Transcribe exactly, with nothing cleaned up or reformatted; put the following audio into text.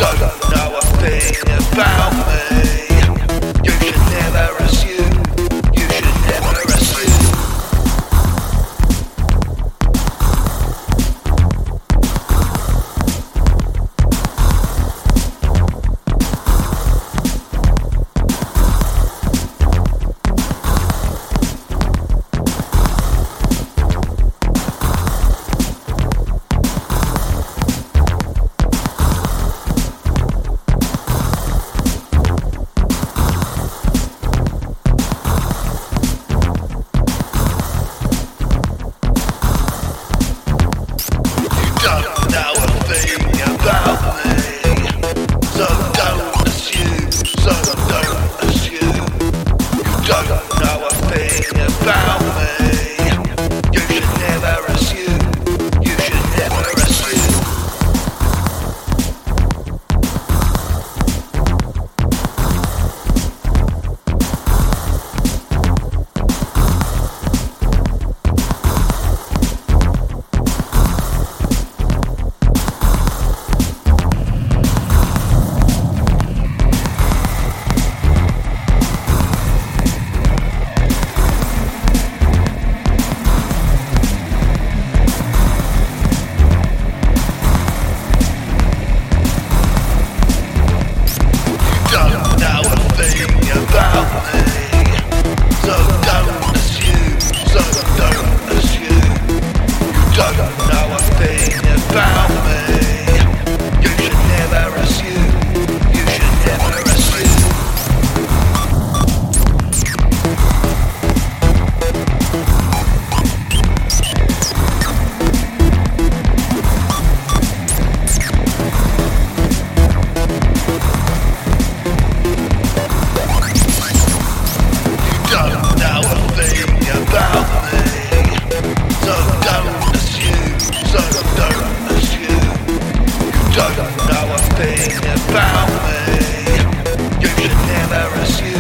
don't know a thing about me. You should never assume, you should never assume. Don't know a thing about me, so don't assume, so don't assume. You don't know a thing about me. You should never assume, you should never assume. Don't know a thing about me, so don't assume, so don't assume. You don't know a thing about me. You should never assume, you should never assume. Don't know a thing about me, so don't assume, so don't assume. You don't know a thing about me. You should never assume.